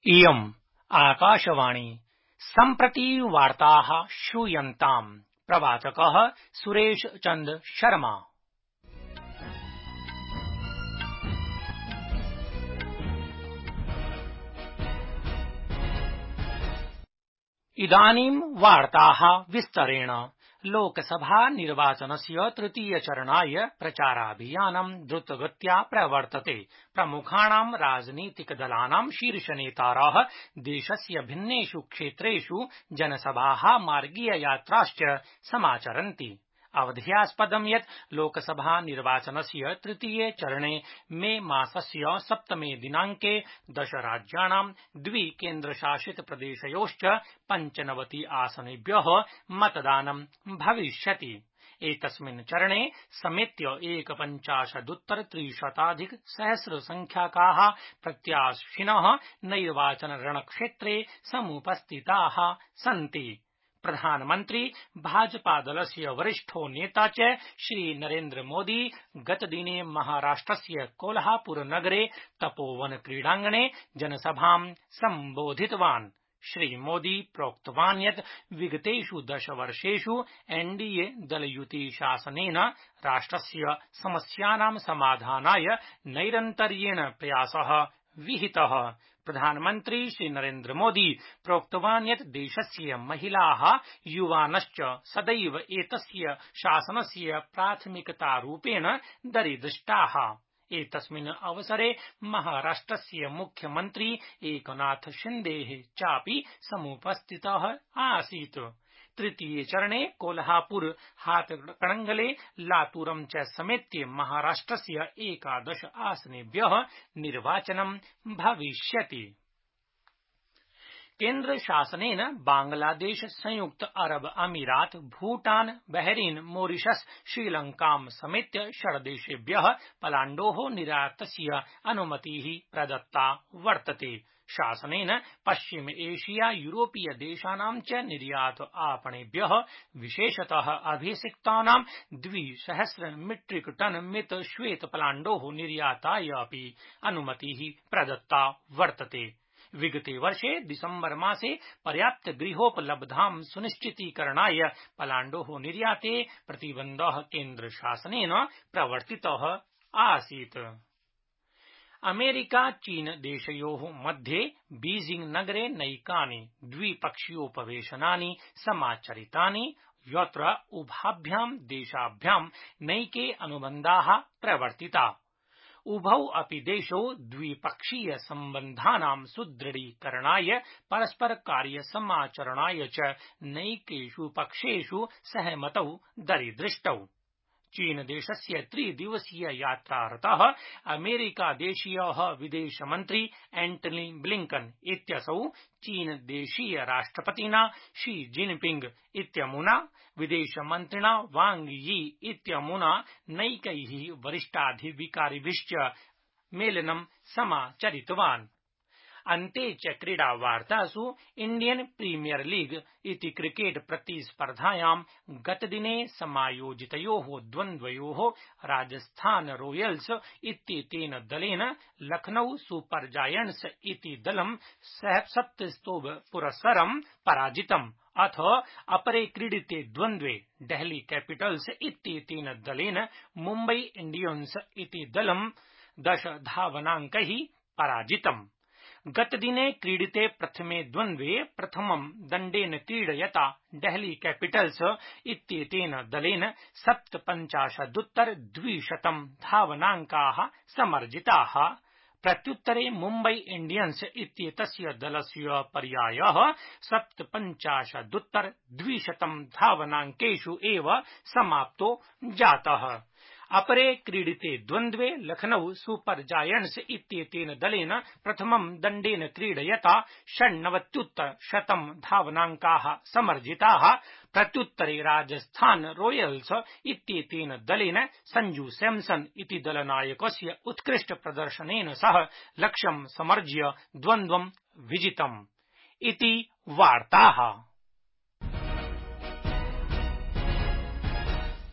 इयम् आकाशवाणी सम्प्रति वार्ताः श्रूयन्ताम्। प्रवाचकः सुरेश चन्द्र शर्मा। इदानीं वार्ताः विस्तरेण। लोकसभा निर्वाचनस्य तृतीयचरणाय प्रचाराभियानं द्रुतगत्या प्रवर्तते। प्रमुखाणां राजनीतिकदलानां शीर्षनेतारः देशस्य भिन्नेषु क्षेत्रेषु जनसभाः मार्गीययात्राश्च समाचरन्ति। अवधेयास्पदं यत् लोकसभा निर्वाचनस्य तृतीये चरणे मे मासस्य 7 दिनाङ्के 10 राज्याणां 2 केन्द्रशासितप्रदेशयोश्च 95 आसनेभ्यः मतदानं भविष्यति। एतस्मिन् चरणे समेत्य 1,50,300,000 प्रत्याशिनः नैर्वाचनरणक्षेत्रे समुपस्थिताः सन्ति। प्रधानमन्त्री भाजपादलस्य वरिष्ठो नेता च श्रीनरेन्द्रमोदी गतदिने महाराष्ट्रस्य कोल्हापुरनगरे तपोवन-क्रीडाङ्गणे जनसभां सम्बोधितवान्। श्रीमोदी प्रोक्तवान् यत् विगतेषु 10 वर्षेषु एनडीए दलयुतिशासनेन राष्ट्रस्य समस्यानां समाधानाय नैरन्तर्येण प्रयासः विहितः। प्रधानमन्त्री श्रीनरेन्द्रमोदी प्रोक्तवान् यत् देशस्य महिलाः युवानश्च सदैव एतस्य शासनस्य प्राथमिकतारूपेण दरीदृष्टाः। एतस्मिन् अवसरे महाराष्ट्रस्य मुख्यमन्त्री एकनाथ शिन्देः चापि समुपस्थितः आसीत्। तृतीये चरणे कोल्हापुर, हातकणङ्गले, लातूरं च समेत्य महाराष्ट्रस्य 11 आसनेभ्यः निर्वाचनं भविष्यति। केन्द्रशासनेन बांग्लादेश, संयुक्त अरब अमीरात, भूटान, बहरीन, मॉरिशस, श्रीलंकां समेत्य 6 देशेभ्यः पलाण्डोः निर्यातस्य अनुमतिः प्रदत्ता वर्तते। शासनेन पश्चिम एशिया, यूरोपीय देशानां च निर्यात आपणेभ्यः विशेषतः अभिसिक्तानां 2,000 मीट्रिक टन मित श्वेतपलाण्डोः निर्याताय अपि अनुमतिः प्रदत्ता वर्तते। विगते वर्षे दिसम्बर मासे पर्याप्तगृहोपलब्धां सुनिश्चितीकरणाय पलाण्डोः निर्याते प्रतिबन्धः केन्द्रशासनेन प्रवर्तितः आसीत्। अमेरिका चीन देशयोः मध्ये बीजिंग नगरे नैकानि द्विपक्षीयोपवेशनानि समाचरितानि, यत्र उभाभ्यां देशाभ्यां नैके अनुबन्धाः प्रवर्तिता। उभौ अपि देशौ द्विपक्षीय सम्बन्धानां सुदृढीकरणाय, परस्परकार्यसमाचरणाय च नैकेषु पक्षेषु सहमतौ दरीदृष्टौ। चीनदेशस्य 3 दिवसीय यात्रारतः अमेरिकादेशीयः विदेशमन्त्री एंटनी ब्लिंकन इत्यसौ चीनदेशीय राष्ट्रपतिना शी जिनपिंग इत्यमुना, विदेशमन्त्रिणा वांग यी इत्यमुना नैकैः वरिष्ठाधिकारिभिश्च मेलनं समाचरितवान्। अन्ते च क्रीडावार्तासु इण्डियन प्रीमियर लीग इति क्रिकेट प्रतिस्पर्धायां गतदिने समायोजितयोः द्वन्द्वयोः राजस्थान रॉयल्स इत्येतेन दलेन लखनऊ सुपर जायंट्स इति दलं 70 पराजितम्। अथ अपरे क्रीडिते द्वन्द्वे डेल्ही कैपिटल्स इत्येतेन दलेन मुम्बई इंडियन्स इति दलं 10 धावनाङ्कैः पराजितम्। गतदिने क्रीडिते प्रथमे द्वन्द्वे प्रथमं दण्डेन क्रीडयता डेल्ही कैपिटल्स इत्येतेन दलेन 57-200 धावनाङ्काः समर्जिताः। प्रत्युत्तरे मुम्बई इंडियन्स इत्येतस्य दलस्य पर्यायः 57-200 धावनाङ्केषु एव समाप्तो जातः। अपरे क्रीडिते द्वन्द्वे लखनऊ सुपर जायंट्स इत्येतेन दलेन प्रथमं दण्डेन क्रीडयता 96-100 धावनाङ्काः समर्जिताः। प्रत्युत्तरे राजस्थान रॉयल्स इत्येतेन दलेन सञ्जू सैमसन इति दलनायकस्य उत्कृष्टप्रदर्शनेन सह लक्ष्यं समर्ज्य द्वन्द्वं विजितम्। इति वार्ताः।